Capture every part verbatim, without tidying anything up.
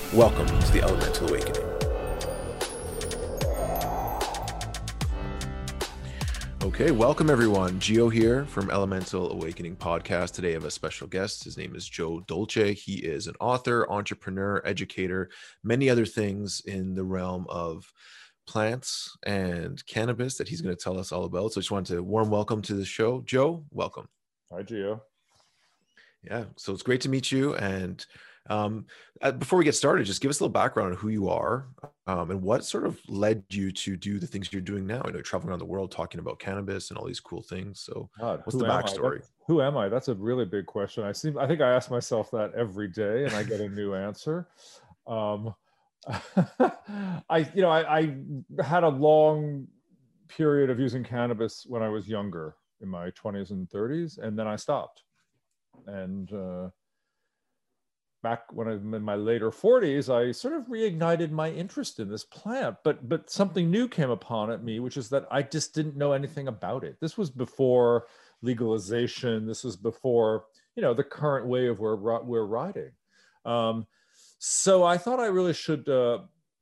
Welcome to the Elemental Awakening. Okay, welcome everyone. Gio here from Elemental Awakening Podcast. Today I have a special guest. His name is Joe Dolce. He is an author, entrepreneur, educator, many other things in the realm of plants and cannabis that he's going to tell us all about. So I just wanted to warm welcome to the show. Joe, welcome. Hi, Gio. Yeah, so it's great to meet you. And um, uh, before we get started, just give us a little background on who you are um, and what sort of led you to do the things you're doing now. I know you're traveling around the world talking about cannabis and all these cool things. So God, what's who the am I? backstory? That's, who am I? That's a really big question. I seem, I think I ask myself that every day and I get a new answer. Um, I, you know, I, I had a long period of using cannabis when I was younger, in my twenties and thirties, and then I stopped. And uh, back when I'm in my later forties, I sort of reignited my interest in this plant, but but something new came upon at me, which is that I just didn't know anything about it. This was before legalization. This was before, you know, the current wave we're, we're riding. Um, so I thought I really should uh,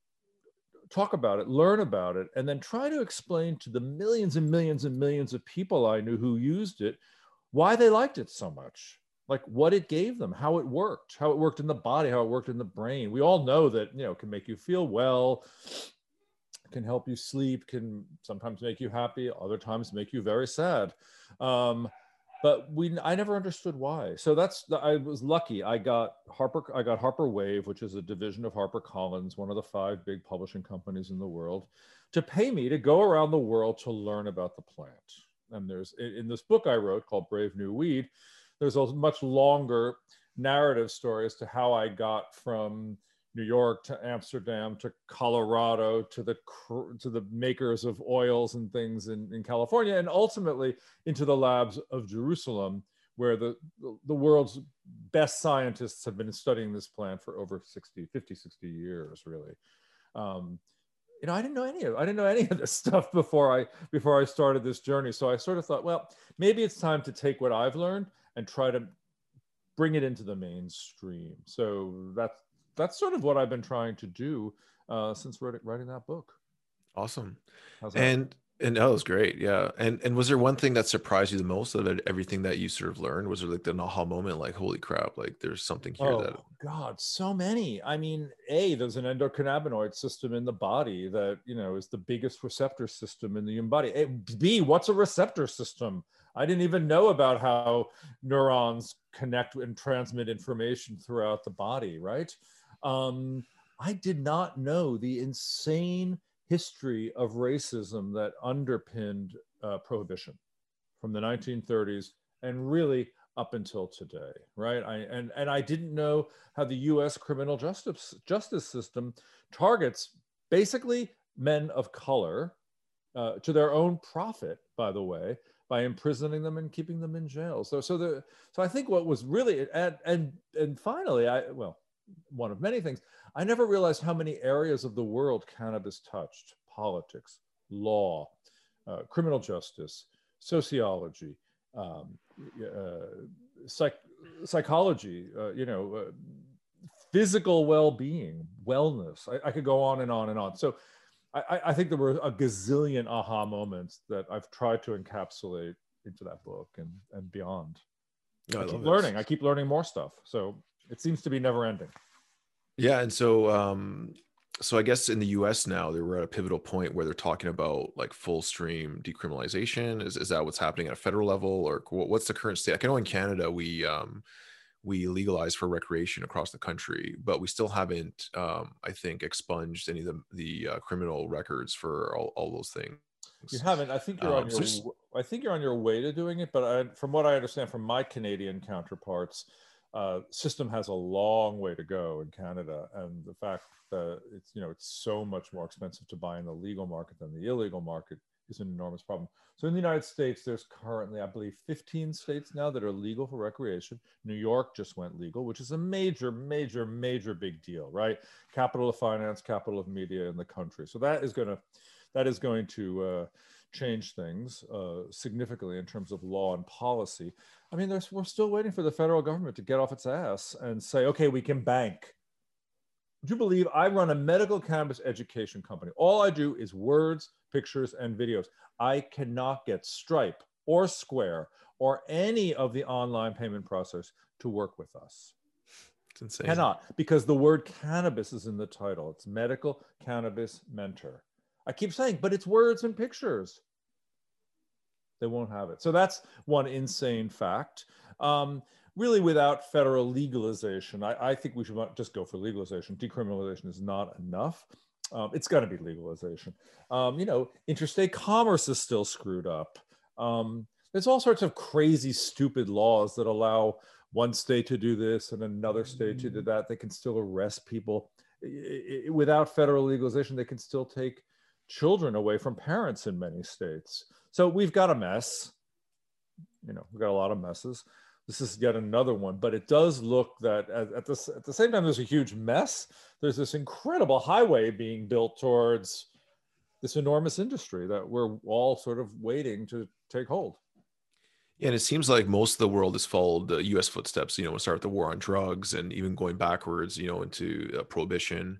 talk about it, learn about it, and then try to explain to the millions and millions and millions of people I knew who used it why they liked it so much. Like what it gave them, how it worked, how it worked in the body, how it worked in the brain. We all know that, you know, it can make you feel well, can help you sleep, can sometimes make you happy, other times make you very sad. Um, but we, I never understood why. So that's, I was lucky. I got Harper, I got Harper Wave, which is a division of HarperCollins, one of the five big publishing companies in the world, to pay me to go around the world to learn about the plant. And there's, in this book I wrote called Brave New Weed, there's a much longer narrative story as to how I got from New York to Amsterdam to Colorado to the to the makers of oils and things in, in California, and ultimately into the labs of Jerusalem, where the, the world's best scientists have been studying this plant for over sixty, fifty, sixty years, really. Um, you know, I didn't know any of I didn't know any of this stuff before I before I started this journey. So I sort of thought, well, maybe it's time to take what I've learned and try to bring it into the mainstream. So that's that's sort of what I've been trying to do uh, since writing, writing that book. Awesome. How's that? And and that was great. Yeah. And and was there one thing that surprised you the most of it, everything that you sort of learned? Was there like an aha moment, like, holy crap, like there's something here Oh, that God, so many. I mean, A, there's an endocannabinoid system in the body that, you know, is the biggest receptor system in the human body. A, B, what's a receptor system? I didn't even know about how neurons connect and transmit information throughout the body, right? Um, I did not know the insane history of racism that underpinned uh, prohibition from the nineteen thirties and really up until today, right? I, and, and I didn't know how the U S criminal justice, justice system targets basically men of color uh, to their own profit, by the way, by imprisoning them and keeping them in jail. So, so, the, so I think what was really, and, and, and finally, I, well, one of many things, I never realized how many areas of the world cannabis touched: politics, law, uh, criminal justice, sociology, um, uh, psych psychology, uh, you know, uh, physical well-being, wellness. I, I could go on and on and on. So I, I think there were a gazillion aha moments that I've tried to encapsulate into that book and, and beyond. oh, I, I keep love learning. this. I keep learning more stuff. So it seems to be never ending. Yeah. And so um so I guess in the U S now, they were at a pivotal point where they're talking about like full stream decriminalization. Is, is that what's happening at a federal level, or what's the current state? I know in Canada, we um, we legalize for recreation across the country, but we still haven't, um, I think, expunged any of the, the uh, criminal records for all, all those things. You haven't. I think you're on Um, your. so I think you're on your way to doing it. But I, from what I understand from my Canadian counterparts, uh, system has a long way to go in Canada, and the fact that it's you know it's so much more expensive to buy in the legal market than the illegal market is an enormous problem. So in the United States, there's currently, I believe, fifteen states now that are legal for recreation. New York just went legal, which is a major, major, major big deal, right? Capital of finance, capital of media in the country. So that is going to that is going to uh, change things uh, significantly in terms of law and policy. I mean, there's, we're still waiting for the federal government to get off its ass and say, okay, we can bank Would you believe I run a medical cannabis education company? All I do is words, pictures, and videos. I cannot get Stripe or Square or any of the online payment processors to work with us. It's insane. Cannot, because the word cannabis is in the title. It's Medical Cannabis Mentor. I keep saying, but it's words and pictures. They won't have it. So that's one insane fact. Um, really, without federal legalization, I, I think we should just go for legalization. Decriminalization is not enough. Um, it's got to be legalization. Um, you know, interstate commerce is still screwed up. Um, there's all sorts of crazy, stupid laws that allow one state to do this and another state to do that. They can still arrest people. I, I, without federal legalization, they can still take children away from parents in many states. So we've got a mess. You know, we've got a lot of messes. This is yet another one, but it does look that at, at, this, at the same time there's a huge mess, there's this incredible highway being built towards this enormous industry that we're all sort of waiting to take hold. Yeah, and it seems like most of the world has followed the U S footsteps, you know, start the war on drugs and even going backwards, you know, into uh, prohibition.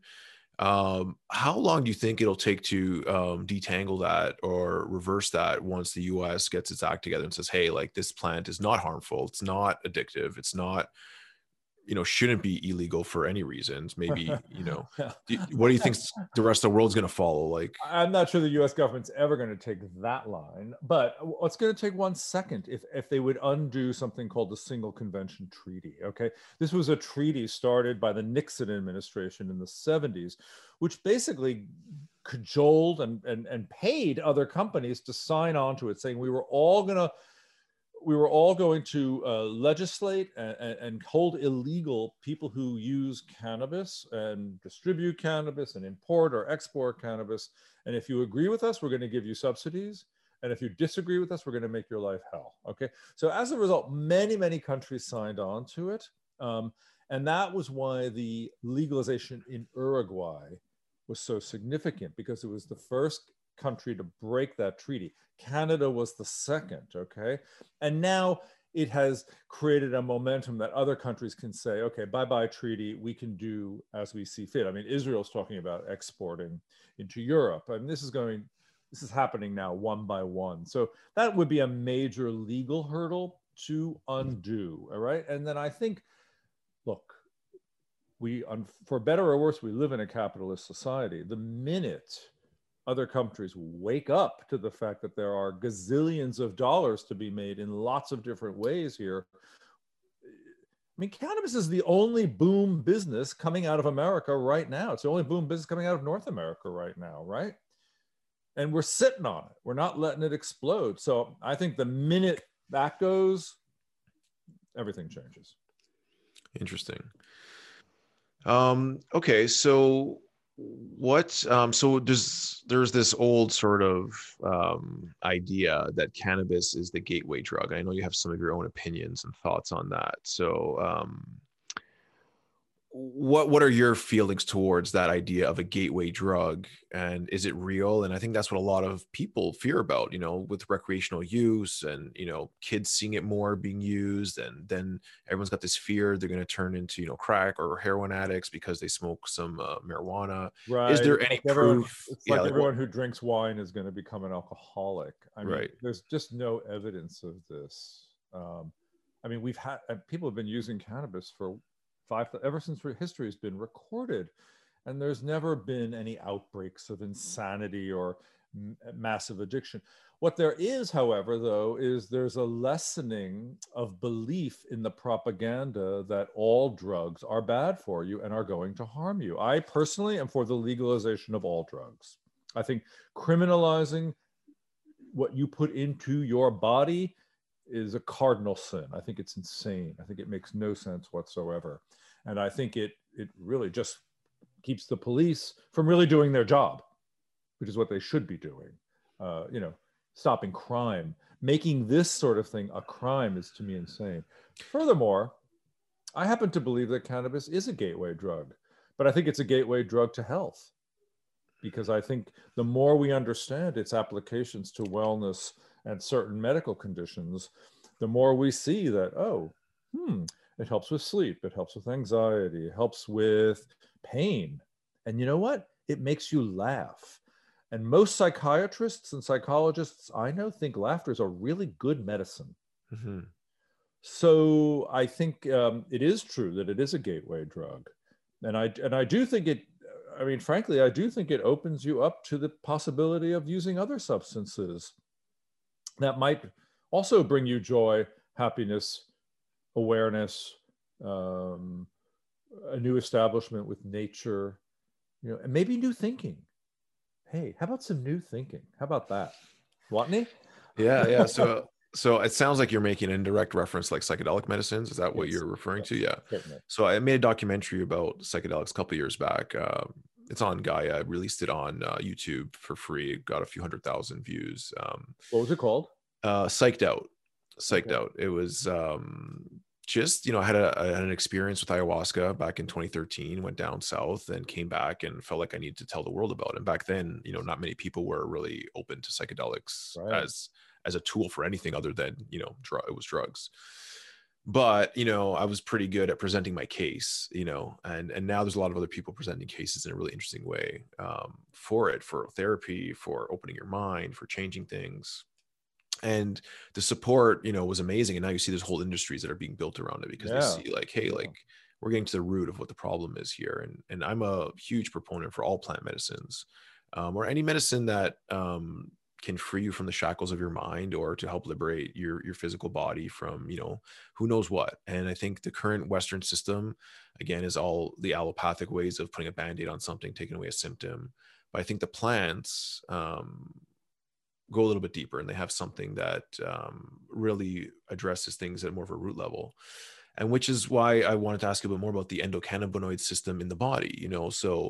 Um, how long do you think it'll take to um, detangle that or reverse that once the U S gets its act together and says, hey, like this plant is not harmful, it's not addictive, it's not, you know, shouldn't be illegal for any reasons? Maybe, you know, do, what do you think the rest of the world's going to follow? Like, I'm not sure the U S government's ever going to take that line, but it's going to take one second if, if they would undo something called the Single Convention Treaty, okay? This was a treaty started by the Nixon administration in the seventies, which basically cajoled and, and, and paid other companies to sign on to it, saying we were all going to we were all going to uh, legislate and, and hold illegal people who use cannabis and distribute cannabis and import or export cannabis. And if you agree with us, we're going to give you subsidies. And if you disagree with us, we're going to make your life hell. Okay. So as a result, many, many countries signed on to it. Um, and that was why the legalization in Uruguay was so significant, because it was the first country to break that treaty. Canada was the second, okay? And now it has created a momentum that other countries can say, okay, bye-bye treaty, we can do as we see fit. I mean, Israel's talking about exporting into Europe. I mean, this is going, this is happening now one by one. So that would be a major legal hurdle to undo, all right? And then I think, look, we, for better or worse, we live in a capitalist society. The minute other countries wake up to the fact that there are gazillions of dollars to be made in lots of different ways here. I mean, cannabis is the only boom business coming out of America right now. It's the only boom business coming out of North America right now, right? And we're sitting on it. We're not letting it explode. So I think the minute that goes, everything changes. Interesting. Um, okay, so what um so there's there's this old sort of um idea that cannabis is the gateway drug. I know you have some of your own opinions and thoughts on that, so um what what are your feelings towards that idea of a gateway drug, and is it real? And I think that's what a lot of people fear about, you know, with recreational use and, you know, kids seeing it more being used, and then everyone's got this fear they're going to turn into, you know, crack or heroin addicts because they smoke some uh, marijuana. Right. Is there any like everyone, proof? It's Yeah, like like everyone what, who drinks wine is going to become an alcoholic. I mean, right. there's just no evidence of this. Um, I mean, we've had people have been using cannabis for five ever since history has been recorded, and there's never been any outbreaks of insanity or m- massive addiction. What there is, however, though, is there's a lessening of belief in the propaganda that all drugs are bad for you and are going to harm you. I personally am for the legalization of all drugs. I think criminalizing what you put into your body is a cardinal sin. I think it's insane. I think it makes no sense whatsoever. And I think it it really just keeps the police from really doing their job, which is what they should be doing. Uh, you know, stopping crime. Making this sort of thing a crime is, to me, insane. Furthermore, I happen to believe that cannabis is a gateway drug, but I think it's a gateway drug to health, because I think the more we understand its applications to wellness and certain medical conditions, the more we see that, oh, hmm, It helps with sleep. It helps with anxiety. It helps with pain. And you know what? It makes you laugh. And most psychiatrists and psychologists I know think laughter is a really good medicine. Mm-hmm. So I think um, it is true that it is a gateway drug. And I, and I do think it, I mean, frankly, I do think it opens you up to the possibility of using other substances that might also bring you joy, happiness, awareness, um, a new establishment with nature, you know, and maybe new thinking. Hey, how about some new thinking? How about that? Watney? Yeah, yeah. So so it sounds like you're making an indirect reference like psychedelic medicines. Is that what Yes, you're referring yes, to? Yeah. certainly. So I made a documentary about psychedelics a couple years back. Um, it's on Gaia. I released it on uh, YouTube for free. It got a few hundred thousand views. Um, What was it called? uh, psyched out, psyched Okay. out. It was um, just, you know, I had, a, I had an experience with ayahuasca back in twenty thirteen, went down south and came back and felt like I needed to tell the world about it. And back then, you know, not many people were really open to psychedelics Right. as as a tool for anything other than, you know, drug, it was drugs. But, you know, I was pretty good at presenting my case, you know, and and now there's a lot of other people presenting cases in a really interesting way um, for it, for therapy, for opening your mind, for changing things. And the support, you know, was amazing. And now you see there's whole industries that are being built around it because they Yeah. see like, hey, Yeah. like we're getting to the root of what the problem is here. And and I'm a huge proponent for all plant medicines, um, or any medicine that um, can free you from the shackles of your mind or to help liberate your your physical body from, you know, who knows what. And I think the current Western system, again, is all the allopathic ways of putting a band-aid on something, taking away a symptom. But I think the plants, um, go a little bit deeper and they have something that um, really addresses things at more of a root level. And which is why I wanted to ask you a bit more about the endocannabinoid system in the body, you know. So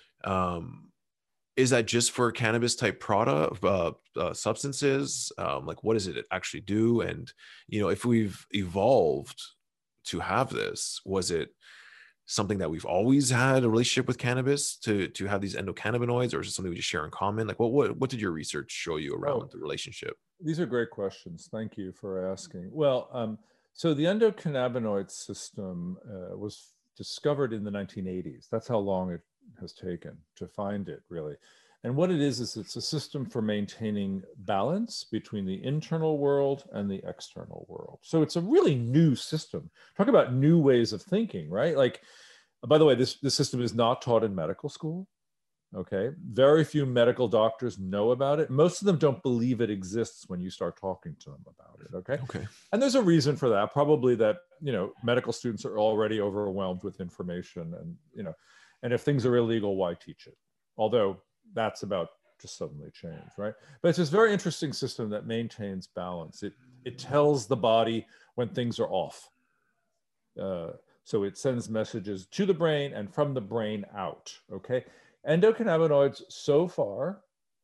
um, is that just for cannabis type product uh, uh, substances? Um, like what does it actually do? And, you know, if we've evolved to have this, was it something that we've always had a relationship with cannabis to to have these endocannabinoids, or is it something we just share in common? Like what what what did your research show you around Oh, the relationship? these are great questions. Thank you for asking. Well, um, so the endocannabinoid system uh, was discovered in the nineteen eighties. That's how long it has taken to find it, really. And what it is, is it's a system for maintaining balance between the internal world and the external world. So it's a really new system. Talk about new ways of thinking, right? Like, by the way, this, this system is not taught in medical school. Okay. Very few medical doctors know about it. Most of them don't believe it exists when you start talking to them about it. Okay. Okay. And there's a reason for that. Probably that, you know, medical students are already overwhelmed with information and, you know, and if things are illegal, why teach it? Although that's about to suddenly change, right? But it's this very interesting system that maintains balance. It, it tells the body when things are off. Uh, so it sends messages to the brain and from the brain out, okay? Endocannabinoids so far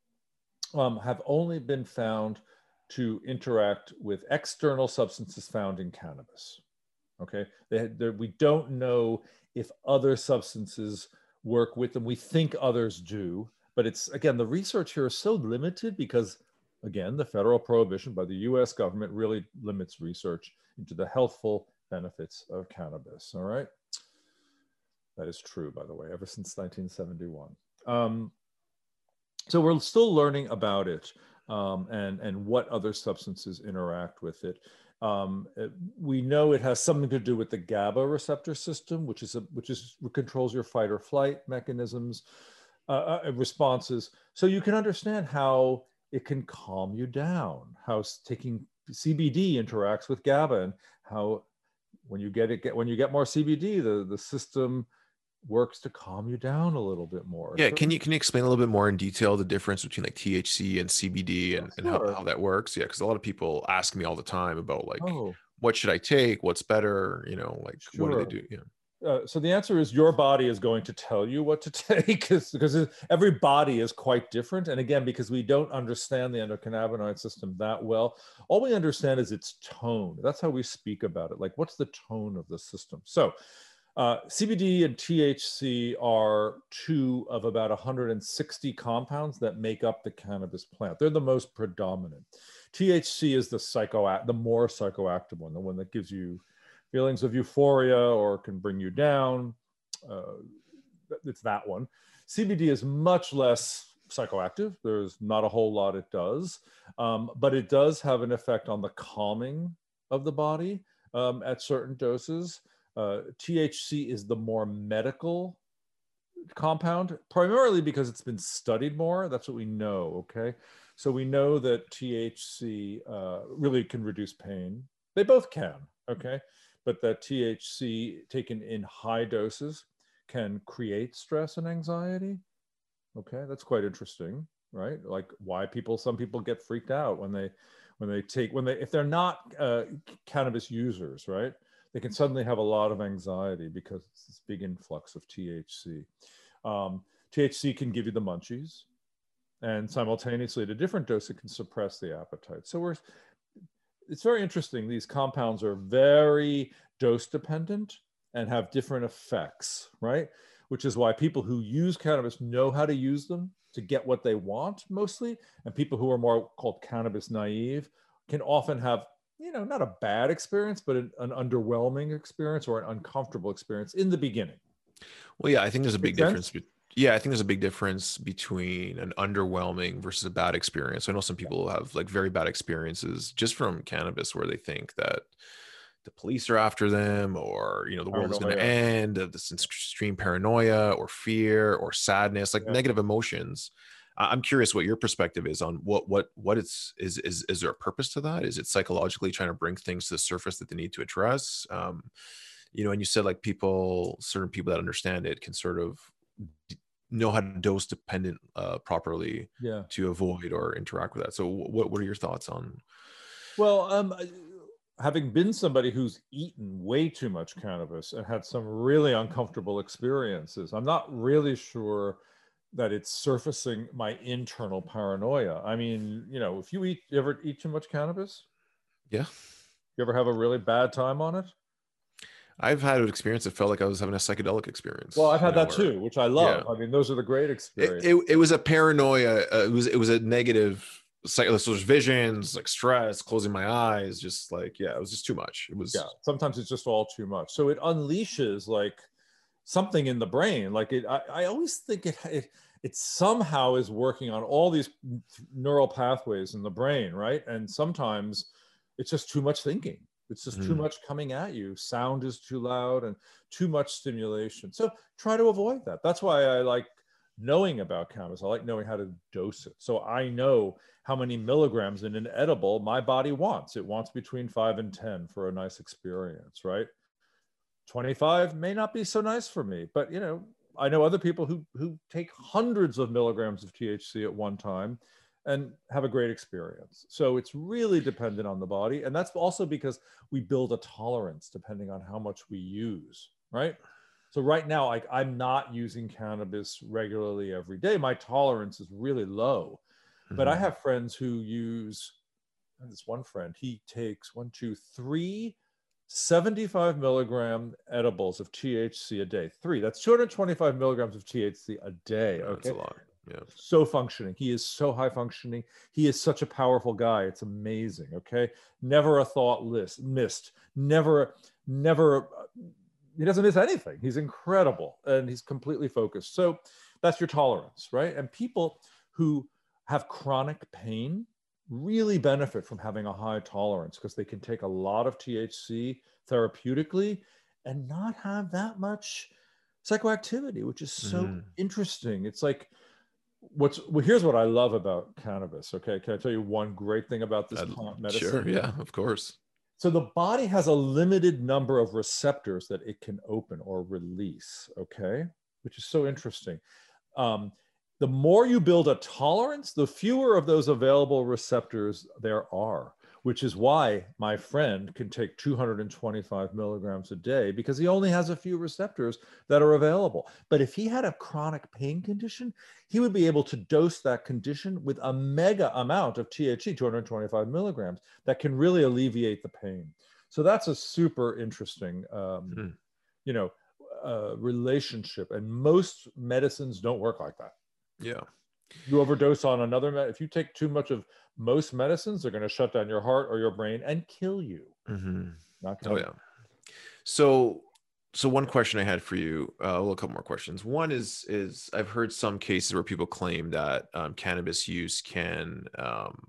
um, have only been found to interact with external substances found in cannabis. Okay, they, we don't know if other substances work with them. We think others do, but it's, again, the research here is so limited because, again, the federal prohibition by the U S government really limits research into the healthful benefits of cannabis. All right. That is true, by the way, ever since nineteen seventy-one. Um, so we're still learning about it um, and, and what other substances interact with it. Um, it. We know it has something to do with the GABA receptor system, which is a, which is controls your fight or flight mechanisms, uh, uh, responses. So you can understand how it can calm you down, how taking C B D interacts with GABA, and how when you get it, get when you get more C B D, the the system works to calm you down a little bit more. Yeah, So, can you can you explain a little bit more in detail the difference between like T H C and C B D oh, and, and how, sure. how that works? Yeah, because a lot of people ask me all the time about like Oh, what should I take? What's better? You know, like what do they sure. do? Yeah. Uh, so the answer is your body is going to tell you what to take because because every body is quite different. And again, because we don't understand the endocannabinoid system that well, all we understand is its tone. That's how we speak about it. Like, what's the tone of the system? So uh, C B D and T H C are two of about one hundred sixty compounds that make up the cannabis plant. They're the most predominant. T H C is the psycho, the more psychoactive one, the one that gives you feelings of euphoria or can bring you down. Uh, it's that one. C B D is much less psychoactive. There's not a whole lot it does, um, but it does have an effect on the calming of the body um, at certain doses. Uh, T H C is the more medical compound, primarily because it's been studied more. That's what we know, okay? So we know that T H C uh, really can reduce pain. They both can, okay? But that T H C taken in high doses can create stress and anxiety. Okay, that's quite interesting, right? Like why people, some people get freaked out when they, when they take, when they, if they're not uh, cannabis users, right? They can suddenly have a lot of anxiety because it's this big influx of T H C. Um, T H C can give you the munchies, and simultaneously at a different dose, it can suppress the appetite. So we're, it's very interesting. These compounds are very dose dependent and have different effects, right? Which is why people who use cannabis know how to use them to get what they want mostly. And people who are more called cannabis naive can often have, you know, not a bad experience, but an, an underwhelming experience or an uncomfortable experience in the beginning. Well, yeah, I think there's a big Make difference. sense? be- Yeah, I think there's a big difference between an underwhelming versus a bad experience. I know some people have like very bad experiences just from cannabis where they think that the police are after them, or you know the world is going to Paranoia. end, uh, this extreme paranoia or fear or sadness, like Yeah. negative emotions. I- I'm curious what your perspective is on what what what it's is is is there a purpose to that? Is it psychologically trying to bring things to the surface that they need to address? Um, you know, and you said like people, certain people that understand it can sort of d- know how to dose dependent uh, properly Yeah. to avoid or interact with that. So what what are your thoughts on? Well, um, having been somebody who's eaten way too much cannabis and had some really uncomfortable experiences, I'm not really sure that it's surfacing my internal paranoia. I mean, you know, if you eat, you ever eat too much cannabis? Yeah, You ever have a really bad time on it? I've had an experience that felt like I was having a psychedelic Well, experience, I've you had know, that where, too, which I yeah, love. I mean, those are the great it, experiences. it, it was a paranoia. Uh, it was, it was a negative, psych- so there's visions, like stress, closing my eyes, just like, yeah, it was just too much. It Yeah, was, sometimes it's just all too much. So it unleashes like something in the brain. Like it, I, I always think it, it, it somehow is working on all these neural pathways in the brain, right? And sometimes it's just too much thinking. It's just too mm, much coming at you. Sound is too loud and too much stimulation. So try to avoid that. That's why I like knowing about cannabis. I like knowing how to dose it. So I know how many milligrams in an edible my body wants. It wants between five and ten for a nice experience, right? twenty-five may not be so nice for me, but you know, I know other people who who take hundreds of milligrams of T H C at one time and have a great experience. So it's really dependent on the body. And that's also because we build a tolerance depending on how much we use, right? So right now, like I'm not using cannabis regularly every day. My tolerance is really low. But I mhm. have friends who use, this one friend, he takes one, two, three seventy-five milligram edibles of T H C a day. Three, that's two hundred twenty-five milligrams of T H C a day. Yeah, that's Okay. a lot. Yeah. So functioning. He is so high functioning. He is such a powerful guy. It's amazing. Okay. Never a thought list missed. Never, never, he doesn't miss anything. He's incredible and he's completely focused. So that's your tolerance, right? And people who have chronic pain really benefit from having a high tolerance because they can take a lot of T H C therapeutically and not have that much psychoactivity, which is so Mhm. interesting. It's like, what's well, here's what I love about cannabis. Okay, can I tell you one great thing about this I'd- plant medicine? sure. Yeah, of course. So the body has a limited number of receptors that it can open or release. Okay, which is so interesting. Um, the more you build a tolerance, the fewer of those available receptors there are, which is why my friend can take two hundred twenty-five milligrams a day because he only has a few receptors that are available. But if he had a chronic pain condition, he would be able to dose that condition with a mega amount of T H C, two hundred twenty-five milligrams, that can really alleviate the pain. So that's a super interesting, um, Mhm. you know, uh, relationship. And most medicines don't work like that. Yeah. You overdose on another med- if you take too much of most medicines, they're going to shut down your heart or your brain and kill you. Mhm. Not Oh cannabis. yeah. So, so one question I had for you, uh, well, a couple more questions. One is, is I've heard some cases where people claim that um, cannabis use can um,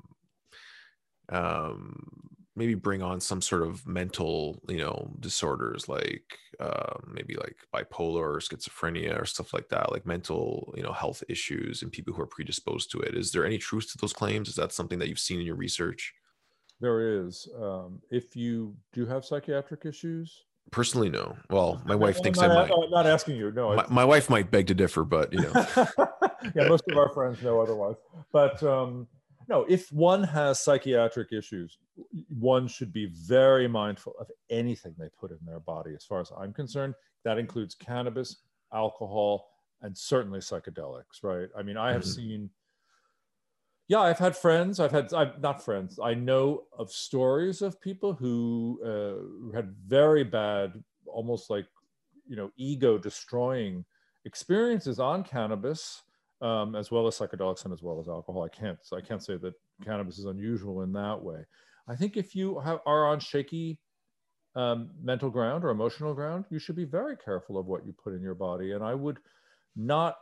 um, maybe bring on some sort of mental, you know, disorders like uh, maybe like bipolar or schizophrenia or stuff like that, like mental, you know, health issues and people who are predisposed to it. Is there any truth to those claims? Is that something that you've seen in your research? There is. Um, if you do have psychiatric issues, Personally, no. Well, my no, wife I'm thinks I not, might. I'm not asking you. No, My, it's, my wife might beg to differ, but you know. yeah, most of our friends know otherwise. But um, no, if one has psychiatric issues, one should be very mindful of anything they put in their body. As far as I'm concerned, that includes cannabis, alcohol, and certainly psychedelics, right? I mean, I have Mhm. seen, yeah, I've had friends, I've had, I've not friends, I know of stories of people who uh, had very bad, almost like, you know, ego destroying experiences on cannabis, um, as well as psychedelics and as well as alcohol. I can't, I can't say that cannabis is unusual in that way. I think if you have, are on shaky um, mental ground or emotional ground, you should be very careful of what you put in your body. And I would not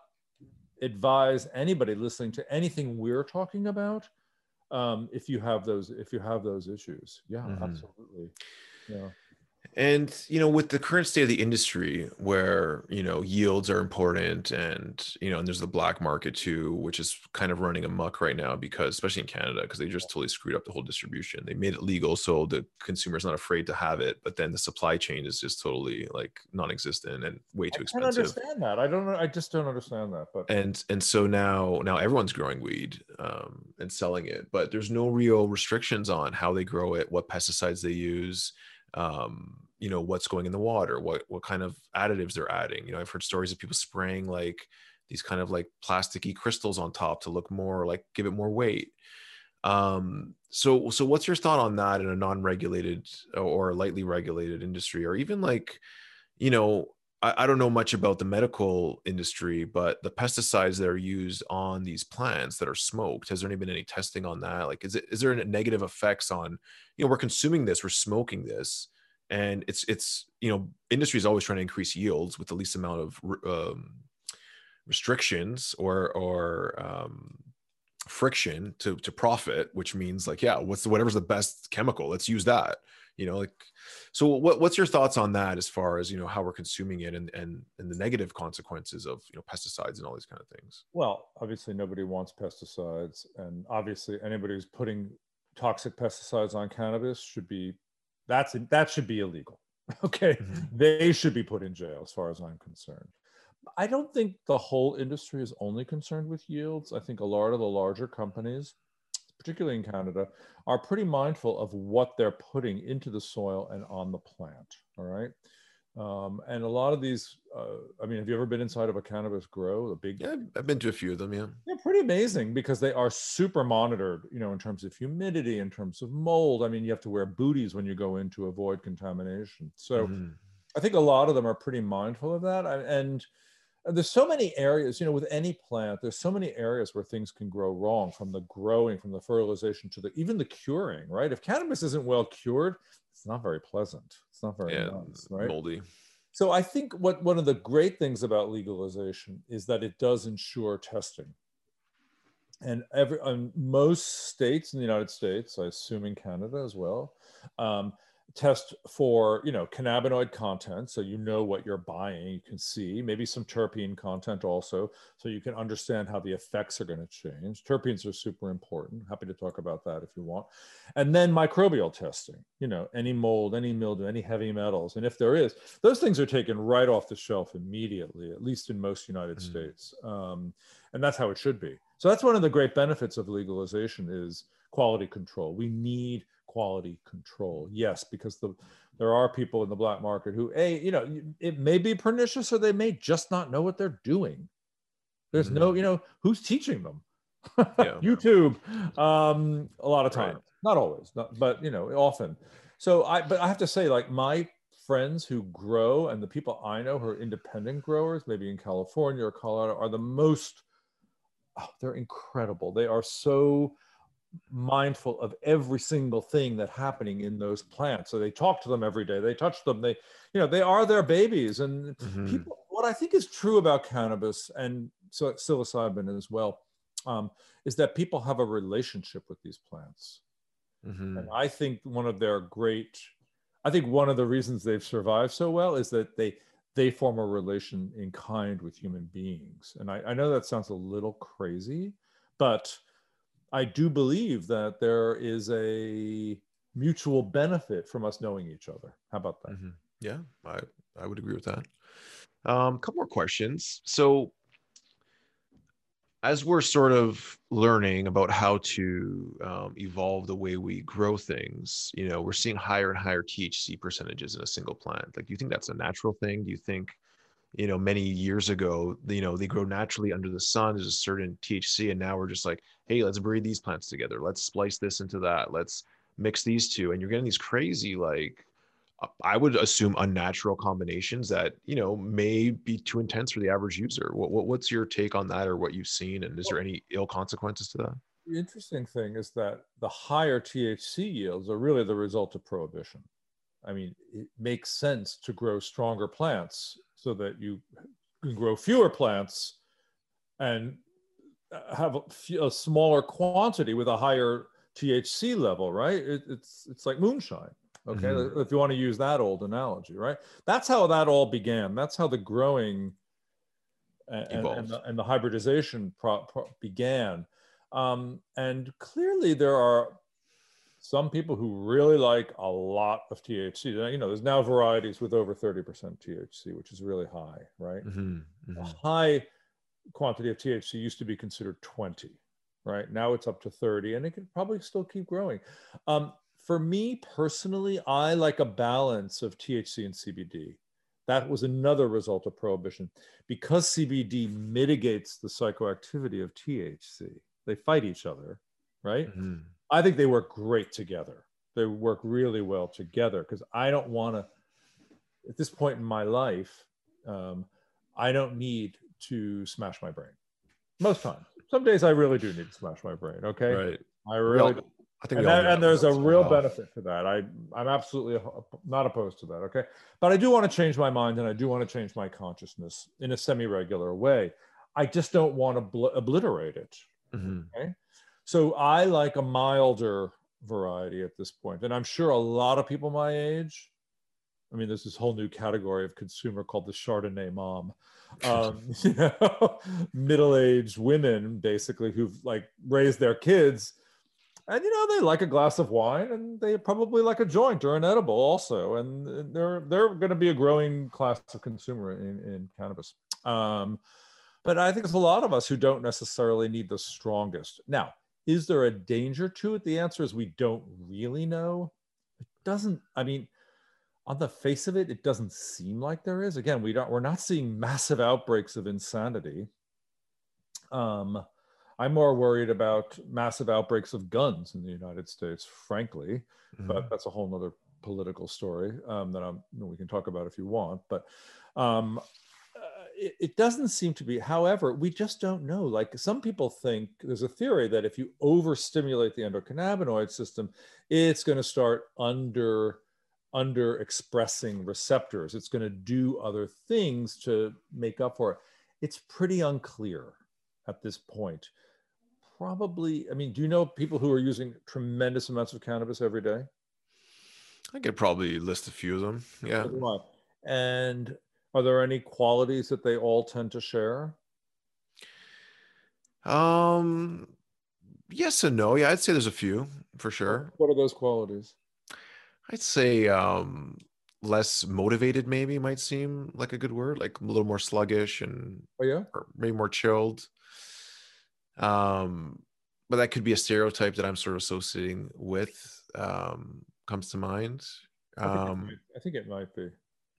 advise anybody listening to anything we're talking about um, if you have those if you have those issues. Yeah, Mhm. absolutely. Yeah. And you know, with the current state of the industry, where you know yields are important, and you know, and there's the black market too, which is kind of running amok right now because, especially in Canada, because they just totally screwed up the whole distribution. They made it legal, so the consumer's not afraid to have it, but then the supply chain is just totally like non-existent and way I too can't expensive. understand that. I don't know. I just don't understand that. But and and so now now everyone's growing weed um, and selling it, but there's no real restrictions on how they grow it, what pesticides they use, um, you know, what's going in the water, what what kind of additives they're adding. You know, I've heard stories of people spraying like these kind of like plasticky crystals on top to look more like give it more weight. Um, so so what's your thought on that in a non-regulated or lightly regulated industry, or even like, you know, I, I don't know much about the medical industry, but the pesticides that are used on these plants that are smoked, has there any been any testing on that? Like, is it is there any negative effects on, you know, we're consuming this, we're smoking this, and it's it's you know, industry is always trying to increase yields with the least amount of um, restrictions or or um, friction to to profit, which means like, yeah, what's the, whatever's the best chemical, let's use that, you know, like. So what what's your thoughts on that as far as, you know, how we're consuming it, and and and the negative consequences of, you know, pesticides and all these kind of things? well, obviously nobody wants pesticides, and obviously anybody who's putting toxic pesticides on cannabis should be that's that should be illegal. Okay, Hmm. they should be put in jail, as far as I'm concerned. I don't think the whole industry is only concerned with yields. I think a lot of the larger companies, particularly in Canada, are pretty mindful of what they're putting into the soil and on the plant. All right. Um, and a lot of these, uh, I mean, have you ever been inside of a cannabis grow? A big, Yeah, I've been to a few of them. Yeah. they're pretty amazing because they are super monitored, you know, in terms of humidity, in terms of mold. I mean, you have to wear booties when you go in to avoid contamination. So Hmm. I think a lot of them are pretty mindful of that. And and there's so many areas, you know, with any plant, there's so many areas where things can grow wrong, from the growing, from the fertilization to the even the curing, right? If cannabis isn't well cured, it's not very pleasant. It's not very Yeah, nice, right? moldy. So I think what one of the great things about legalization is that it does ensure testing. And every um, most states in the United States, I assume in Canada as well, um, test for, you know, cannabinoid content, so you know what you're buying. You can see maybe some terpene content also, so you can understand how the effects are going to change. Terpenes are super important. Happy to talk about that if you want. And then microbial testing, you know, any mold, any mildew, any heavy metals, and if there is, those things are taken right off the shelf immediately, at least in most United Mm. States. Um, and that's how it should be. So that's one of the great benefits of legalization is quality control. We need quality control. Yes, because the there are people in the black market who, a, you know, it may be pernicious or they may just not know what they're doing. There's no, Hmm. you know, who's teaching them? Yeah. YouTube, um, a lot of Right. times, not always, not, but you know, often. So I, but I have to say, like my friends who grow and the people I know who are independent growers, maybe in California or Colorado, are the most, oh, they're incredible. They are so mindful of every single thing that's happening in those plants. So they talk to them every day. They touch them. They, you know, they are their babies. And Mm-hmm. people, what I think is true about cannabis and so psilocybin as well, um, is that people have a relationship with these plants. Mm-hmm. And I think one of their great, I think one of the reasons they've survived so well is that they they form a relation in kind with human beings. And I, I know that sounds a little crazy, but I do believe that there is a mutual benefit from us knowing each other. How about that? Mm-hmm. Yeah, I I would agree with that. Um, a couple more questions. So as we're sort of learning about how to um, evolve the way we grow things, you know, we're seeing higher and higher T H C percentages in a single plant. Like, do you think that's a natural thing? Do you think, you know, many years ago, you know, they grow naturally under the sun, there's a certain T H C, and now we're just like, hey, let's breed these plants together. Let's splice this into that. Let's mix these two. And you're getting these crazy, like, uh, I would assume unnatural combinations that, you know, may be too intense for the average user. What, what what's your take on that, or what you've seen, and is there any ill consequences to that? The interesting thing is that the higher T H C yields are really the result of prohibition. I mean, it makes sense to grow stronger plants so that you can grow fewer plants and have a, a smaller quantity with a higher T H C level, right? It, it's it's like moonshine. Okay, Mm-hmm. if you want to use that old analogy, right? That's how that all began. That's how the growing and and Evolved. the, and the hybridization pro, pro began. Um, and clearly, there are some people who really like a lot of T H C. You know, there's now varieties with over thirty percent T H C, which is really high, right? Mm-hmm. A Mm-hmm. high quantity of T H C used to be considered twenty, right? Now it's up to thirty, and it could probably still keep growing. Um, for me personally, I like a balance of T H C and C B D. That was another result of prohibition. Because C B D mitigates the psychoactivity of T H C, they fight each other, right? Mm-hmm. I think they work great together. They work really well together because I don't want to, at this point in my life, um, I don't need to smash my brain. Most times. Some days I really do need to smash my brain. Okay. Right. I We really do. all, I think we And all that, need and that for there's a mental real health. benefit to that. I, I'm absolutely not opposed to that. Okay. But I do want to change my mind and I do want to change my consciousness in a semi regular way. I just don't want to bl- obliterate it. Mm-hmm. Okay. So I like a milder variety at this point. And I'm sure a lot of people my age, I mean, there's this whole new category of consumer called the Chardonnay mom. Um, you know, middle-aged women basically who've like raised their kids, and you know they like a glass of wine, and they probably like a joint or an edible also, and they're they're going to be a growing class of consumer in, in cannabis. Um, but I think there's a lot of us who don't necessarily need the strongest. Now, is there a danger to it? The answer is we don't really know. It doesn't. I mean on the face of it, it doesn't seem like there is. Again, we don't, we're not seeing massive outbreaks of insanity. Um, I'm more worried about massive outbreaks of guns in the United States, frankly, Mm-hmm. but that's a whole nother political story um, that I'm, we can talk about if you want. But um, uh, it, it doesn't seem to be. However, we just don't know. Like some people think there's a theory that if you overstimulate the endocannabinoid system, it's going to start under under expressing receptors. It's going to do other things to make up for it. It's pretty unclear at this point. Probably, I mean, do you know people who are using tremendous amounts of cannabis every day? I could probably list a few of them. Yeah. So do I. And are there any qualities that they all tend to share? Um, yes and no. Yeah, I'd say there's a few for What, sure. what are those qualities? I'd say um less motivated maybe might seem like a good word, like a little more sluggish and Oh, yeah? or maybe more chilled. Um, but that could be a stereotype that I'm sort of associating with, um, comes to mind. I think it Um, might, I think it might be.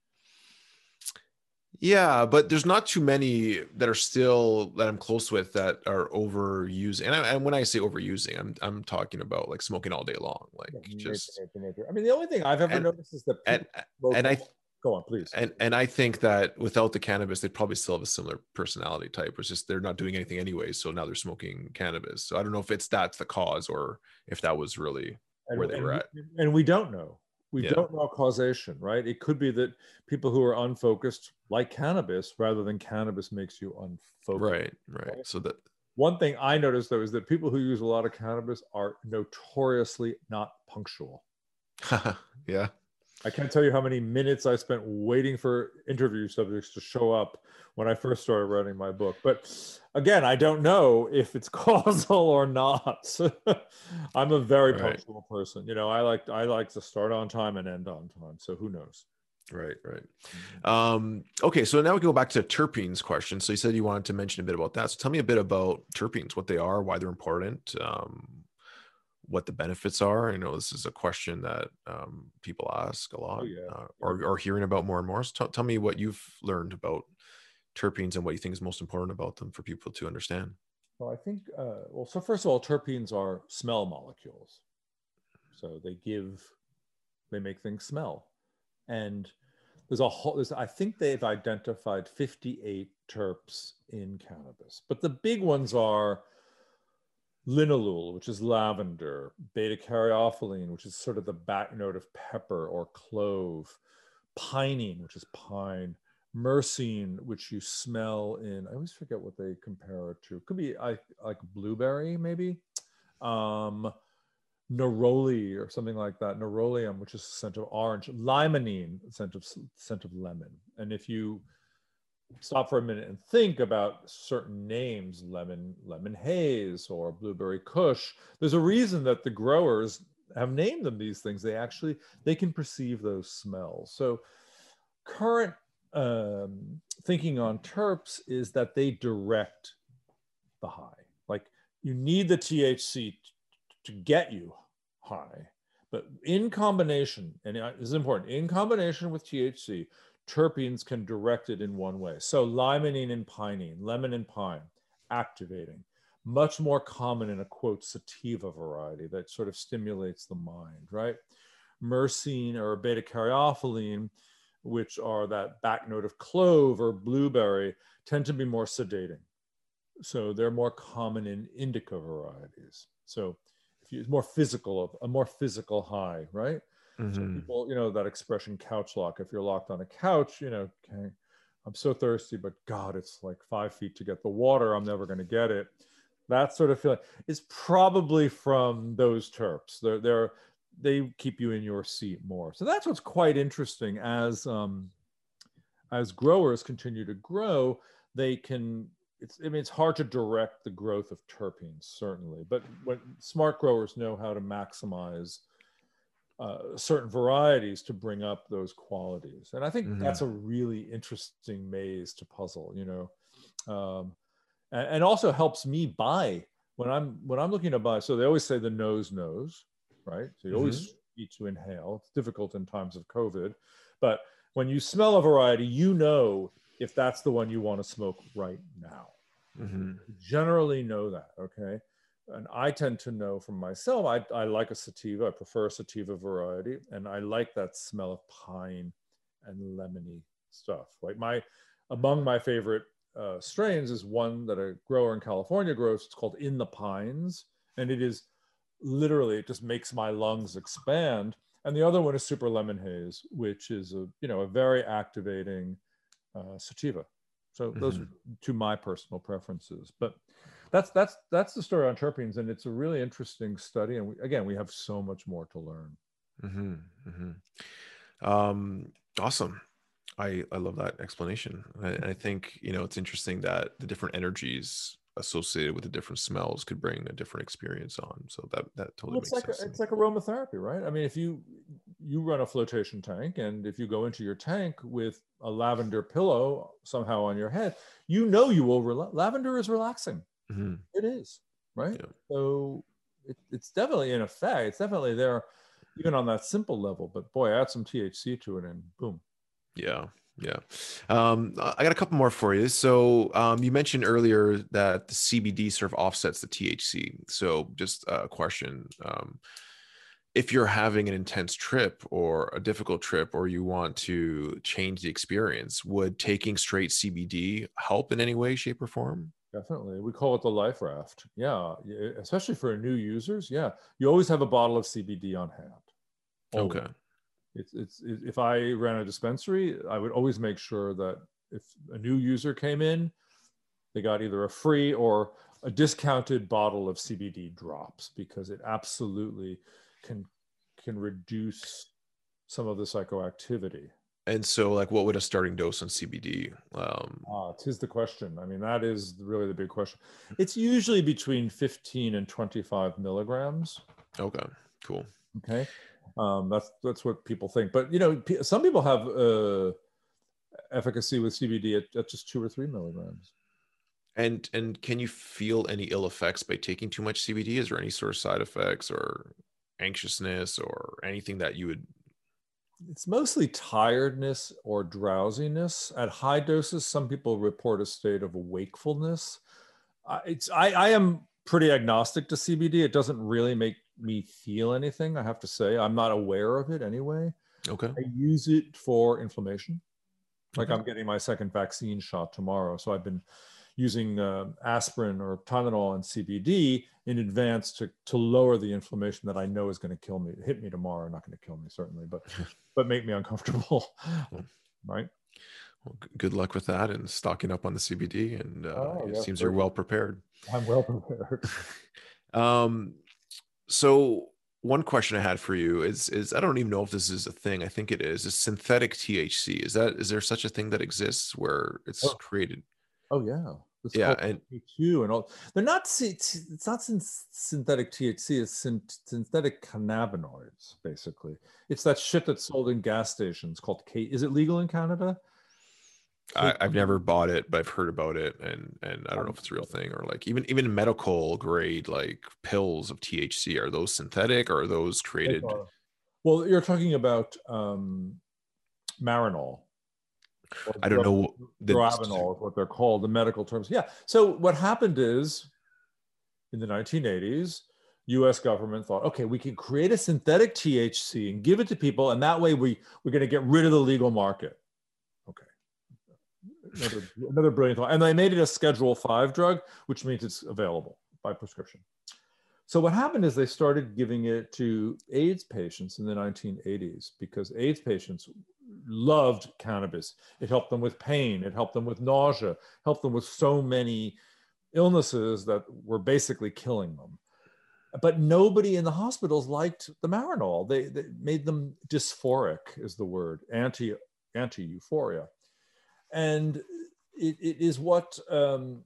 yeah, but there's not too many that are still that I'm close with that are overusing. And, I, and when I say overusing, I'm I'm talking about like smoking all day long, like Yeah, major, just major, major. I mean, the only thing I've ever and noticed is that and people smoke and I more. Go on, please. And and I think that without the cannabis, they probably still have a similar personality type. It's just they're not doing anything anyway, so now they're smoking cannabis. So I don't know if it's that's the cause or if that was really where And, they and, were we, at. and we don't know. We Yeah. don't know causation, right? It could be that people who are unfocused like cannabis rather than cannabis makes you unfocused. Right, right. Right? So that One thing I noticed though is that people who use a lot of cannabis are notoriously not punctual. yeah. I can't tell you how many minutes I spent waiting for interview subjects to show up when I first started writing my book. But again, I don't know if it's causal or not. I'm a very Right. punctual person. You know, I like I like to start on time and end on time. So who knows? Right, right. Um, okay, so now we go back to terpenes question. So you said you wanted to mention a bit about that. So tell me a bit about terpenes, what they are, why they're important, um, what the benefits are. I know this is a question that um, people ask a lot, Oh yeah. uh, or are hearing about more and more. So t- tell me what you've learned about terpenes and what you think is most important about them for people to understand. Well, I think, uh, well, so first of all, terpenes are smell molecules. So they give, they make things smell. And there's a whole, there's, I think they've identified fifty-eight terps in cannabis. But the big ones are linalool, which is lavender, beta caryophyllene, which is sort of the back note of pepper or clove, pinene, which is pine, myrcene, which you smell in, I always forget what they compare it to. It could be I, like blueberry, maybe. Um, neroli or something like that. Nerolium, which is a scent of orange. Limonene, scent of scent of lemon. And if you stop for a minute and think about certain names, lemon lemon haze or blueberry kush, there's a reason that the growers have named them these things. They actually they can perceive those smells. So current um, thinking on terps is that they direct the high. Like you need the T H C to get you high, but in combination, and this is important, in combination with T H C, terpenes can direct it in one way. So limonene and pinene, lemon and pine, activating, much more common in a quote sativa variety that sort of stimulates the mind, right? Myrcene or beta caryophyllene, which are that back note of clove or blueberry, tend to be more sedating. So they're more common in indica varieties. So if you, it's more physical, a more physical high, right? Mm-hmm. So people, you know, that expression couch lock, if you're locked on a couch, you know, okay, I'm so thirsty, but God, it's like five feet to get the water. I'm never going to get it. That sort of feeling is probably from those terps. They're, they're, they keep you in your seat more. So that's what's quite interesting. As, um, as growers continue to grow, they can, it's, I mean, it's hard to direct the growth of terpenes, certainly, but when smart growers know how to maximize uh, certain varieties to bring up those qualities. And I think mm-hmm. that's a really interesting maze to puzzle, you know, um, and, and also helps me buy when I'm, when I'm looking to buy. So they always say the nose knows, right? So you mm-hmm. always need to inhale. It's difficult in times of COVID, but when you smell a variety, you know if that's the one you want to smoke right now. Mm-hmm. Generally know that, okay? And I tend to know from myself, I, I like a sativa, I prefer a sativa variety, and I like that smell of pine and lemony stuff. Like my, among my favorite uh, strains is one that a grower in California grows, it's called In the Pines, and it is literally, it just makes my lungs expand. And the other one is Super Lemon Haze, which is a, you know, a very activating uh, sativa. So mm-hmm. those are to my personal preferences. But that's that's that's the story on terpenes, and it's a really interesting study. And we, again, we have so much more to learn. Mm-hmm. Mm-hmm. Um, awesome. I I love that explanation. I, I think you know it's interesting that the different energies associated with the different smells could bring a different experience on. So that that totally well, it's makes like sense. A, it's like aromatherapy, right? I mean, if you you run a flotation tank, and if you go into your tank with a lavender pillow somehow on your head, you know you will rela- lavender is relaxing. Mm-hmm. It is, right? Yeah. So it, it's definitely in effect. It's definitely there, even on that simple level. But boy, add some T H C to it, and boom. Yeah. Yeah. Um, I got a couple more for you. So um, you mentioned earlier that the C B D sort of offsets the T H C. So just a question. Um, if you're having an intense trip or a difficult trip, or you want to change the experience, would taking straight C B D help in any way, shape, or form? Definitely. We call it the life raft. Yeah. y- Especially for new users. Yeah. You always have a bottle of C B D on hand. Always. Okay. It's, it's, it, if I ran a dispensary, I would always make sure that if a new user came in, they got either a free or a discounted bottle of C B D drops, because it absolutely can can reduce some of the psychoactivity. And so, like, what would a starting dose on C B D? Um, Ah, tis the question. I mean, that is really the big question. It's usually between fifteen and twenty-five milligrams. okay, cool. Okay, um, that's that's what people think. But you know, p- some people have uh, efficacy with C B D at, at just two or three milligrams. And and can you feel any ill effects by taking too much C B D? Is there any sort of side effects or anxiousness or anything that you would? It's mostly tiredness or drowsiness. At high doses, some people report a state of wakefulness. I, it's I, I am pretty agnostic to C B D. It doesn't really make me feel anything, I have to say. I'm not aware of it anyway. Okay. I use it for inflammation. Like Okay. I'm getting my second vaccine shot tomorrow, so I've been using uh, aspirin or Tylenol and C B D in advance to to lower the inflammation that I know is going to kill me, hit me tomorrow. Not going to kill me certainly, but but make me uncomfortable, Well, right? well, g- good luck with that and stocking up on the C B D. And uh, Oh it yes, seems you're very good. well prepared. I'm well prepared. Um, so one question I had for you is is I don't even know if this is a thing. I think it is. Is synthetic T H C? Is that is there such a thing that exists where it's Oh, created? oh yeah, it's Yeah, called and T two and all. They're not. C- t- It's not syn- synthetic T H C. It's syn- synthetic cannabinoids. Basically, it's that shit that's sold in gas stations called K. Is it legal in Canada? I, K. I've never bought it, but I've heard about it, and and I don't know if it's a real thing, or like even even medical grade like pills of T H C. Are those synthetic, or are those created? Well, you're talking about um, Marinol or I don't dro- know the specific. Dronabinol is what they're called, the medical terms. Yeah. So what happened is in the nineteen eighties, U S government thought, okay, we can create a synthetic T H C and give it to people, and that way we we're going to get rid of the legal market. Okay, another another brilliant thought, and they made it a Schedule Five drug, which means it's available by prescription. So what happened is they started giving it to AIDS patients in the nineteen eighties because AIDS patients loved cannabis. It helped them with pain, it helped them with nausea, helped them with so many illnesses that were basically killing them. But nobody in the hospitals liked the Marinol. They, they made them dysphoric, is the word, anti anti euphoria, and it, it is what um,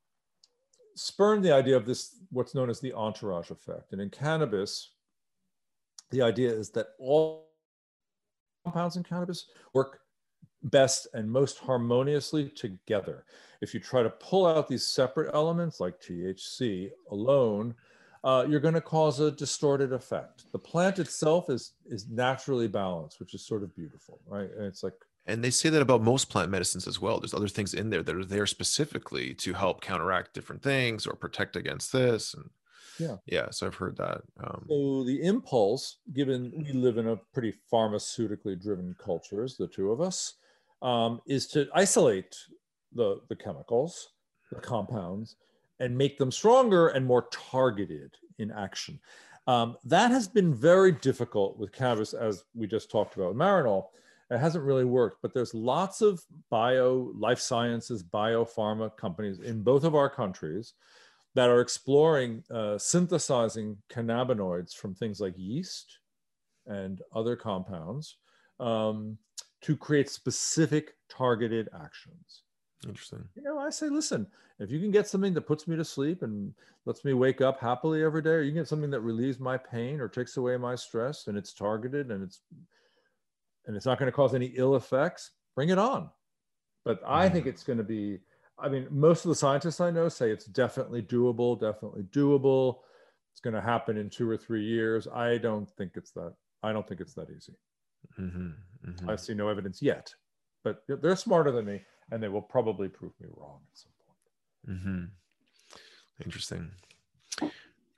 spurned the idea of this, what's known as the entourage effect. And in cannabis, the idea is that all compounds in cannabis work best and most harmoniously together. If you try to pull out these separate elements like T H C alone, uh, you're going to cause a distorted effect. The plant itself is is naturally balanced, which is sort of beautiful, right? And it's like, And they say that about most plant medicines as well. There's other things in there that are there specifically to help counteract different things or protect against this. And yeah. yeah, so I've heard that. Um, So the impulse, given we live in a pretty pharmaceutically driven cultures, the two of us, um, is to isolate the, the chemicals, the compounds, and make them stronger and more targeted in action. Um, that has been very difficult with cannabis, as we just talked about with Marinol. It hasn't really worked, but there's lots of bio, life sciences, biopharma companies in both of our countries that are exploring uh, synthesizing cannabinoids from things like yeast and other compounds um, to create specific targeted actions. Interesting. You know, I say, listen, if you can get something that puts me to sleep and lets me wake up happily every day, or you can get something that relieves my pain or takes away my stress, and it's targeted and it's and it's not going to cause any ill effects, bring it on. But I think Mhm. it's going to be, I mean, most of the scientists I know say it's definitely doable, definitely doable. It's going to happen in two or three years. I don't think it's that, I don't think it's that easy. Mhm. I Mhm. see no evidence yet, but they're smarter than me and they will probably prove me wrong at some point. Mhm. Interesting.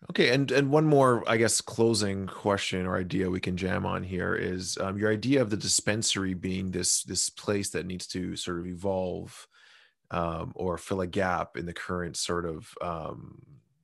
Okay, and and one more, I guess, closing question or idea we can jam on here is um, your idea of the dispensary being this this place that needs to sort of evolve um, or fill a gap in the current sort of um,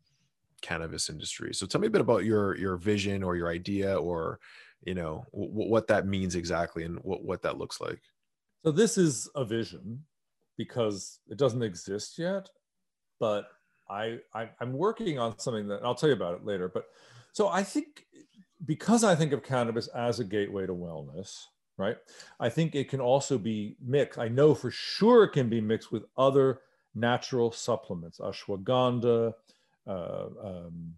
cannabis industry. So tell me a bit about your your vision or your idea, or you know w- what that means exactly, and what what that looks like. So this is a vision because it doesn't exist yet, but I, I I'm working on something that I'll tell you about it later. But so I think because I think of cannabis as a gateway to wellness, right? I think it can also be mixed. I know for sure it can be mixed with other natural supplements, ashwagandha, uh, um,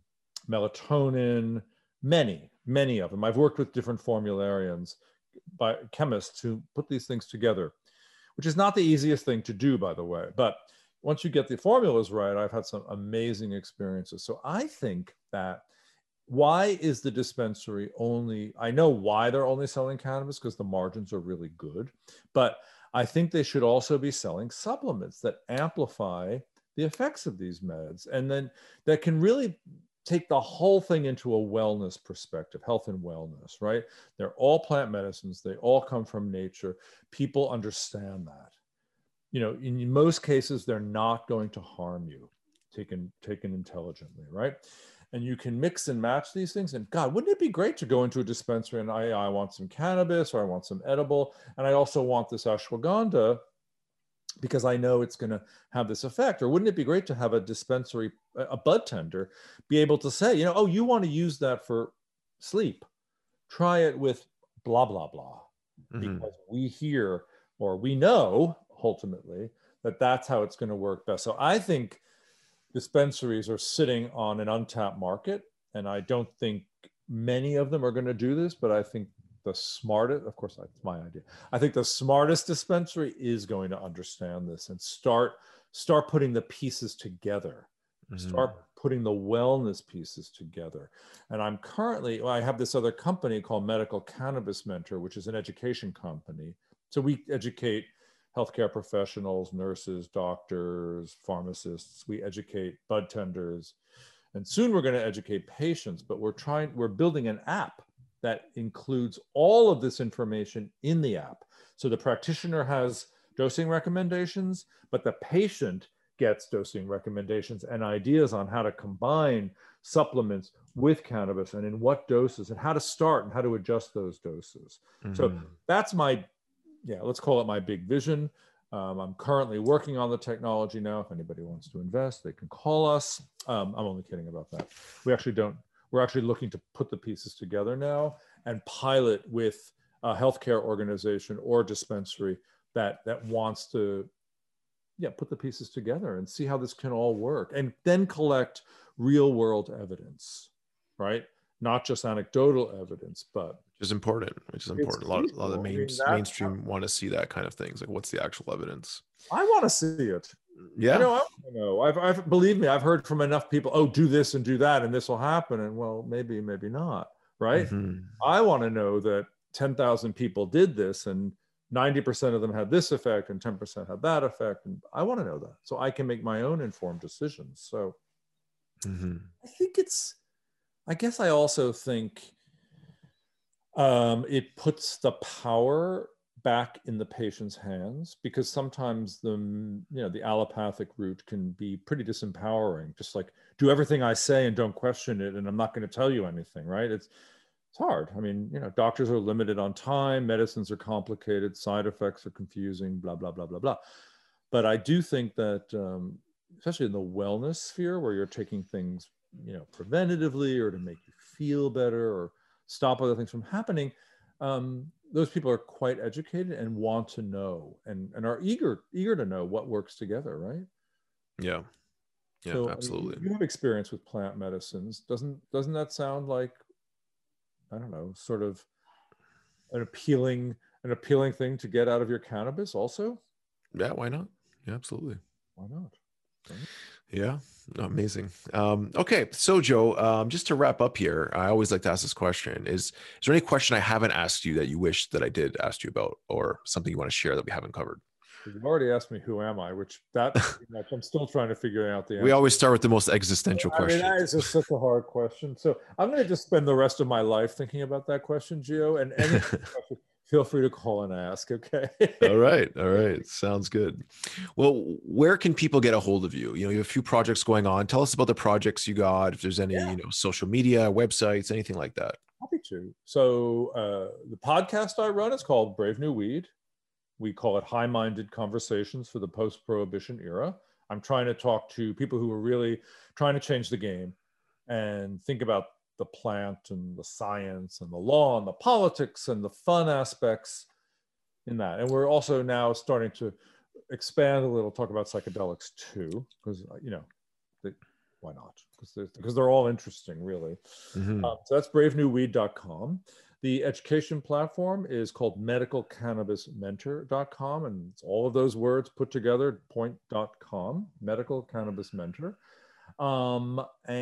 melatonin, many, many of them. I've worked with different formularians by chemists who put these things together, which is not the easiest thing to do, by the way. But once you get the formulas right, I've had some amazing experiences. So I think that why is the dispensary only, I know why they're only selling cannabis because the margins are really good, but I think they should also be selling supplements that amplify the effects of these meds, and then that can really take the whole thing into a wellness perspective, health and wellness, right? They're all plant medicines. They all come from nature. People understand that. You know, in most cases, they're not going to harm you, taken, taken intelligently, right? And you can mix and match these things. And God, wouldn't it be great to go into a dispensary and I, I want some cannabis, or I want some edible, and I also want this ashwagandha because I know it's going to have this effect? Or wouldn't it be great to have a dispensary, a bud tender, be able to say, you know, oh, you want to use that for sleep? Try it with blah, blah, blah. Mm-hmm. Because we hear, or we know ultimately, that that's how it's going to work best. So I think dispensaries are sitting on an untapped market, and I don't think many of them are going to do this, but I think the smartest, of course, that's my idea. I think the smartest dispensary is going to understand this and start start putting the pieces together. Mm-hmm. Start putting the wellness pieces together. And I'm currently, well, I have this other company called Medical Cannabis Mentor, which is an education company. So we educate healthcare professionals, nurses, doctors, pharmacists. We educate bud tenders. And soon we're going to educate patients, but we're trying, we're building an app that includes all of this information in the app. So the practitioner has dosing recommendations, but the patient gets dosing recommendations and ideas on how to combine supplements with cannabis and in what doses and how to start and how to adjust those doses. Mm-hmm. So that's my, yeah, let's call it my big vision. Um, I'm currently working on the technology now. If anybody wants to invest, they can call us. Um, I'm only kidding about that. We actually don't, we're actually looking to put the pieces together now and pilot with a healthcare organization or dispensary that, that wants to, yeah, put the pieces together and see how this can all work, and then collect real world evidence, right? Not just anecdotal evidence, but which is important, which is important. A lot, a lot of the main, I mean, mainstream want to see that kind of things. Like, what's the actual evidence? I want to see it. Yeah. You know, I don't know. I've, I've, believe me, I've heard from enough people, oh, do this and do that, and this will happen. And well, maybe, maybe not, right? Mm-hmm. I want to know that ten thousand people did this and ninety percent of them had this effect and ten percent had that effect. And I want to know that so I can make my own informed decisions. So mm-hmm. I think it's, I guess I also think um, it puts the power back in the patient's hands, because sometimes the, you know, the allopathic route can be pretty disempowering. Just like, do everything I say and don't question it, and I'm not going to tell you anything, right? It's it's hard. I mean, you know, doctors are limited on time, medicines are complicated, side effects are confusing, blah, blah, blah, blah, blah. But I do think that, um, especially in the wellness sphere, where you're taking things, you know, preventatively or to make you feel better or stop other things from happening, um, those people are quite educated and want to know and, and are eager, eager to know what works together, right? Yeah. Yeah, so, absolutely. I mean, you have experience with plant medicines. Doesn't, doesn't that sound like, I don't know, sort of an appealing, an appealing thing to get out of your cannabis also? Yeah, why not? Yeah, absolutely. Why not? Right? Yeah, amazing. Um, okay, so Joe, um, just to wrap up here, I always like to ask this question: Is is there any question I haven't asked you that you wish that I did ask you about, or something you want to share that we haven't covered? You already asked me who am I, which that pretty much I'm still trying to figure out the answer. We always start with the most existential I mean, question. that is just such a hard question. So I'm going to just spend the rest of my life thinking about that question, Gio. And any question, feel free to call and ask. Okay. All right. All right. Sounds good. Well, where can people get a hold of you? You know, you have a few projects going on. Tell us about the projects you got. If there's any, Yeah. you know, social media, websites, anything like that. Happy to. So uh, the podcast I run is called Brave New Weed. We call it High-Minded Conversations for the Post-Prohibition Era. I'm trying to talk to people who are really trying to change the game and think about the plant and the science and the law and the politics and the fun aspects in that. And we're also now starting to expand a little, talk about psychedelics too, because, you know, they, why not? Because they're, because they're all interesting, really. Mm-hmm. Um, so that's brave new weed dot com. The education platform is called medical cannabis mentor dot com, and it's all of those words put together, point dot com, Medical Cannabis Mentor. Um,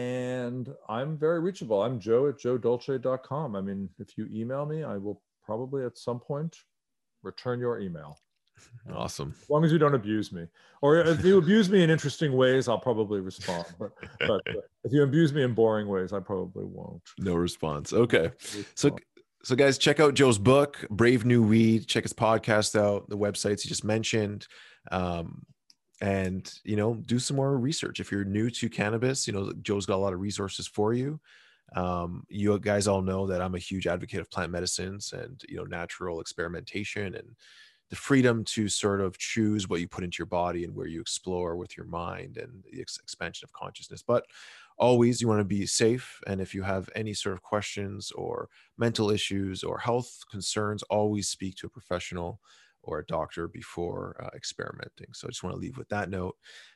and I'm very reachable. I'm Joe at joe dolce dot com. I mean, if you email me, I will probably at some point return your email. Awesome. As long as you don't abuse me. Or if you abuse me in interesting ways, I'll probably respond. But, but if you abuse me in boring ways, I probably won't. No response. Okay. So, so guys, check out Joe's book, Brave New Weed. Check his podcast out, the websites he just mentioned. Um, and, you know, do some more research. If you're new to cannabis, you know, Joe's got a lot of resources for you. Um, you guys all know that I'm a huge advocate of plant medicines and, you know, natural experimentation and the freedom to sort of choose what you put into your body and where you explore with your mind and the ex- expansion of consciousness. But always you want to be safe. And if you have any sort of questions or mental issues or health concerns, always speak to a professional or a doctor before uh, experimenting. So I just want to leave with that note.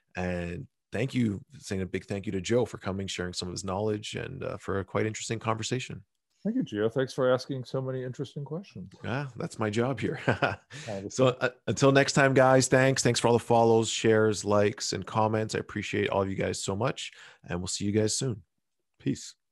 And thank you, saying a big thank you to Joe for coming, sharing some of his knowledge, and uh, for a quite interesting conversation. Thank you, Gio. Thanks for asking so many interesting questions. Yeah, that's my job here. So uh, until next time, guys, thanks. Thanks for all the follows, shares, likes, and comments. I appreciate all of you guys so much. And we'll see you guys soon. Peace.